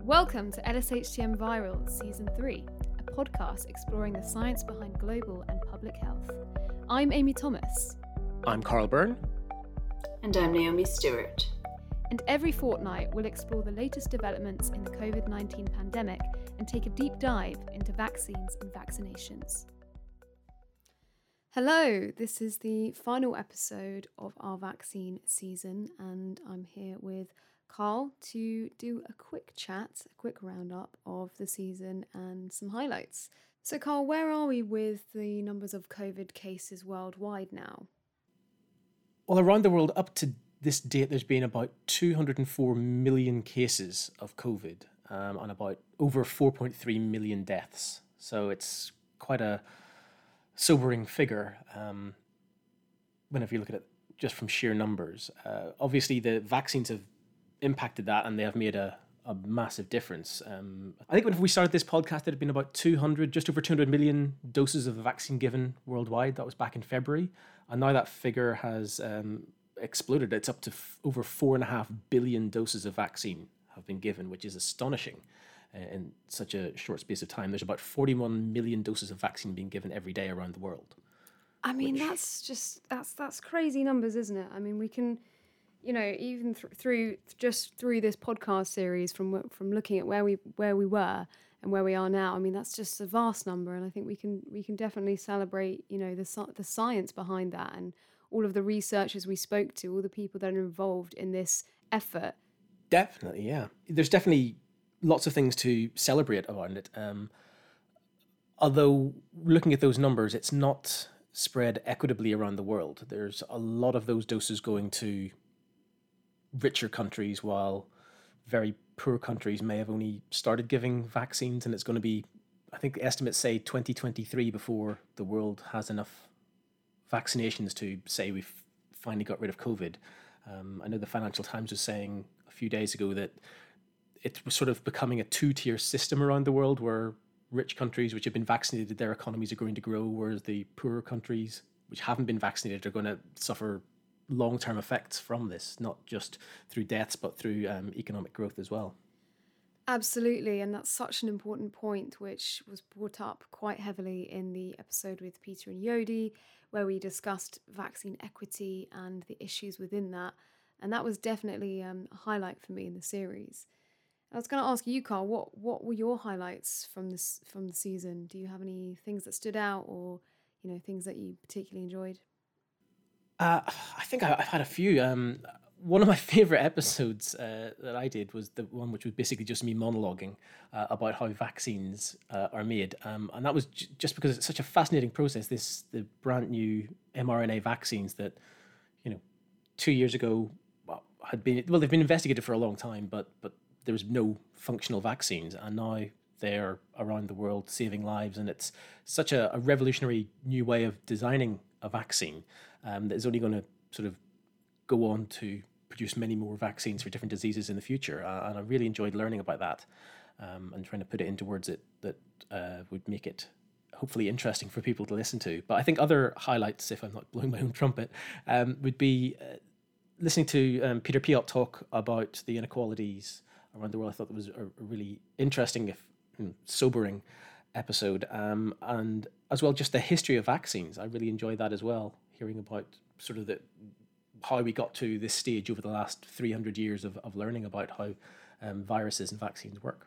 Welcome to LSHTM Viral Season 3, a podcast exploring the science behind global and public health. I'm Amy Thomas. I'm Carl Byrne. And I'm Naomi Stewart. And every fortnight we'll explore the latest developments in the COVID-19 pandemic and take a deep dive into vaccines and vaccinations. Hello, this is the final episode of our vaccine season, and I'm here with Carl to do a quick chat, a quick roundup of the season and some highlights. So Carl, where are we with the numbers of COVID cases worldwide now? Well, around the world up to this date, there's been about 204 million cases of COVID and about over 4.3 million deaths. So it's quite a sobering figure whenever you look at it just from sheer numbers. Obviously, the vaccines have impacted that and they have made a massive difference. I think when we started this podcast, there had been about just over 200 million doses of the vaccine given worldwide. That was back in February. And now that figure has exploded. It's up to over 4.5 billion doses of vaccine have been given, which is astonishing in such a short space of time. There's about 41 million doses of vaccine being given every day around the world. I mean, that's crazy numbers, isn't it? I mean, we can, even through this podcast series, from looking at where we were and where we are now, I mean, that's just a vast number, and I think we can definitely celebrate, the science behind that and all of the researchers we spoke to, all the people that are involved in this effort. Definitely, yeah. There's definitely lots of things to celebrate around it. Although looking at those numbers, it's not spread equitably around the world. There's a lot of those doses going to richer countries, while very poor countries may have only started giving vaccines, and it's going to be, I think estimates say 2023 before the world has enough vaccinations to say we've finally got rid of COVID. I know the Financial Times was saying a few days ago that it was sort of becoming a two-tier system around the world, where rich countries which have been vaccinated, their economies are going to grow, whereas the poorer countries which haven't been vaccinated are going to suffer long-term effects from this, not just through deaths, but through economic growth as well. Absolutely, and that's such an important point, which was brought up quite heavily in the episode with Peter and Yodi, where we discussed vaccine equity and the issues within that, and that was definitely a highlight for me in the series. I was going to ask you, Carl, what were your highlights from the season? Do you have any things that stood out, or things that you particularly enjoyed? I think I've had a few. One of my favourite episodes that I did was the one which was basically just me monologuing about how vaccines are made. And that was just because it's such a fascinating process. The brand new mRNA vaccines that, 2 years ago they've been investigated for a long time, but there was no functional vaccines. And now they're around the world saving lives. And it's such a revolutionary new way of designing a vaccine that is only going to sort of go on to produce many more vaccines for different diseases in the future. And I really enjoyed learning about that and trying to put it into words that would make it hopefully interesting for people to listen to. But I think other highlights, if I'm not blowing my own trumpet, would be listening to Peter Piot talk about the inequalities around the world. I thought that was a really interesting, if sobering episode. And as well, just the history of vaccines. I really enjoyed that as well, hearing about sort of how we got to this stage over the last 300 years of learning about how viruses and vaccines work.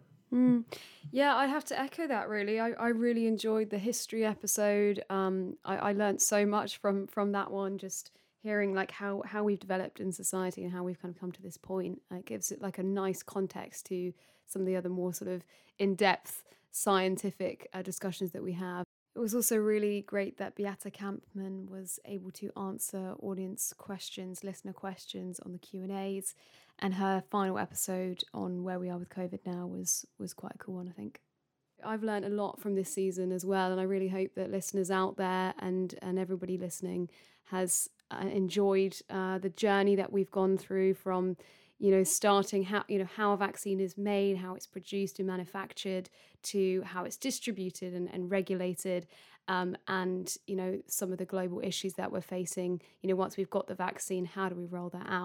Yeah, I have to echo that, really. I really enjoyed the history episode. I learned so much from that one, just hearing like how we've developed in society and how we've kind of come to this point. It gives it like a nice context to some of the other more sort of in-depth scientific discussions that we have. It was also really great that Beata Kampmann was able to answer audience questions, listener questions on the Q&As, and her final episode on where we are with COVID now was quite a cool one, I think. I've learned a lot from this season as well, and I really hope that listeners out there and everybody listening has enjoyed the journey that we've gone through from starting how a vaccine is made, how it's produced and manufactured, to how it's distributed and regulated, and some of the global issues that we're facing. Once we've got the vaccine, how do we roll that out?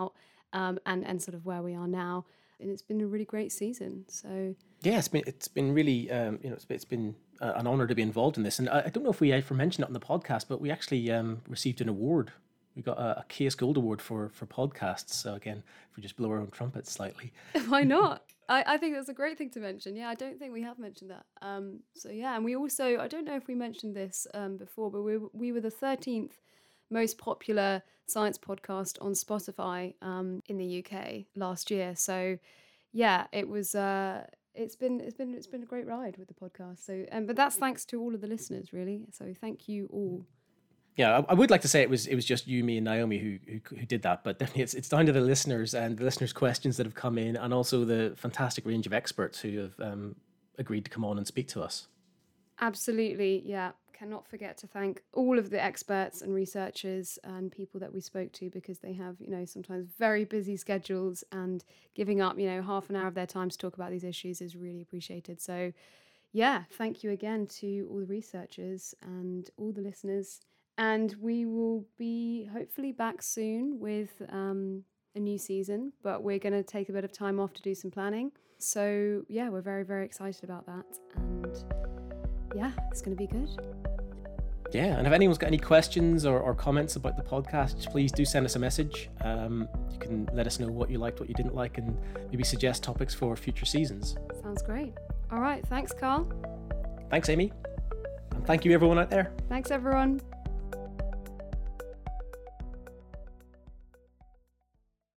and sort of where we are now. And it's been a really great season. So yeah, it's been really it's been an honor to be involved in this. And I don't know if we ever mentioned it on the podcast, but we actually received an award. We got a KS Gold Award for podcasts. So again, if we just blow our own trumpets slightly. Why not? I think that's a great thing to mention. Yeah, I don't think we have mentioned that. So yeah, and we also, I don't know if we mentioned this before, but we were the 13th most popular science podcast on Spotify in the UK last year. So yeah, it was it's been a great ride with the podcast. So but that's thanks to all of the listeners, really. So thank you all. Yeah, I would like to say it was just you, me, and Naomi who did that, but definitely it's down to the listeners and the listeners' questions that have come in, and also the fantastic range of experts who have agreed to come on and speak to us. Absolutely, yeah. Cannot forget to thank all of the experts and researchers and people that we spoke to, because they have, sometimes very busy schedules, and giving up, half an hour of their time to talk about these issues is really appreciated. So, yeah, thank you again to all the researchers and all the listeners. And we will be hopefully back soon with a new season, but we're going to take a bit of time off to do some planning. So, yeah, we're very, very excited about that. And yeah, it's going to be good. Yeah, and if anyone's got any questions or comments about the podcast, please do send us a message. You can let us know what you liked, what you didn't like, and maybe suggest topics for future seasons. Sounds great. All right, thanks, Carl. Thanks, Amy. And thank you, everyone out there. Thanks, everyone.